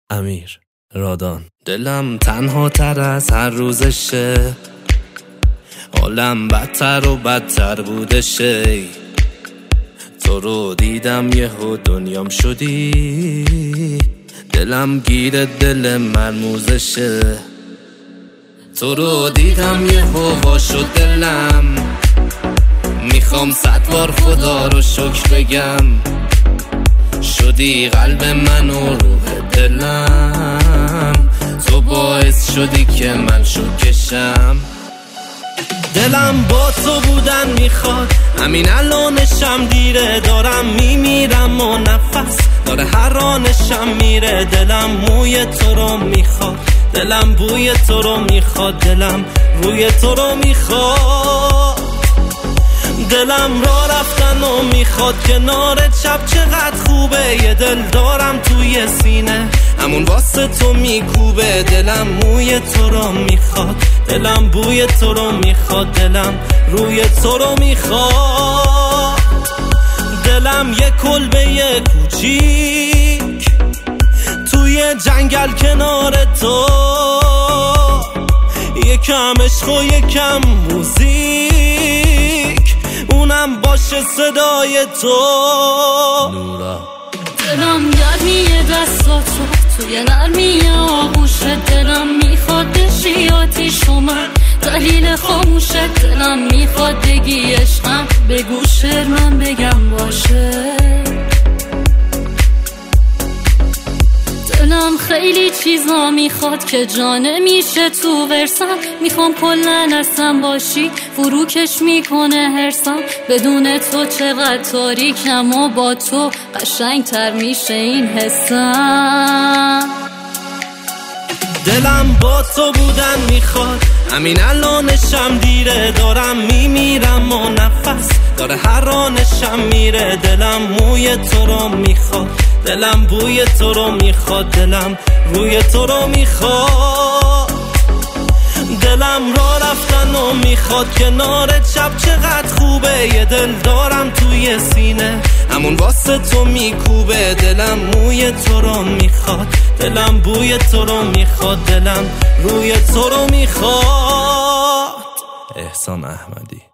امیر رادان. دلم تنها تر از هر روزشه، حالم بدتر و بدتر بودشه. تو رو دیدم یهو دنیام شدی، دلم گیر دل مرموزشه. تو رو دیدم یهو وا شد دلم، میخوام 100 بار خدا رو شکر بگم. شدی قلب من و روح دلم، تو باعث شدی که من شوکشم. دلم با تو بودن میخواد، همین الانشم دیره. دارم میمیرم و نفس داره هر آنشم میره. دلم موی تو رو میخواد، دلم بوی تو رو میخواد، دلم روی تو رو میخواد. دلم را رفتن و میخواد کنار چپ، چقدر خوبه. یه دل دارم توی سینه، همون واسه تو میکوبه. دلم موی تو رو میخواد، دلم بوی تو رو میخواد، دلم روی تو رو میخواد. دلم یه کلبه کوچیک توی جنگل کنار تو، یکم عشق و یکم موزیک، اونم باشه صدای تو. دلم گرمیه دستاتو توی نرمی آغوشت، دلم میخواد بشی آتیش و من دلیل خاموشت. دلم میخواد بگی عشقم، بگو شعر من بگم باشه. دلم خیلی چیزا میخواد که جانه میشه تو ورسم. میخوام کلن اصلا باشی، فروکش میکنه هرسم. بدون تو چقدر تاریکم و با تو قشنگ تر میشه این حسم. دلم با تو بودن میخواد، همین الانشم دیره. دارم میمیرم و نفس داره هر آنشم میره. دلم موی تو رو میخواد، دلم بوی تو رو میخواد، دلم روی تو رو میخواد. دلم را رفتن و میخواد کنار چپ، چقدر خوبه. یه دل دارم توی سینه، همون واسه تو میکوبه. دلم موی تو رو میخواد، دلم بوی تو رو میخواد، دلم روی تو رو میخواد. احسان احمدی.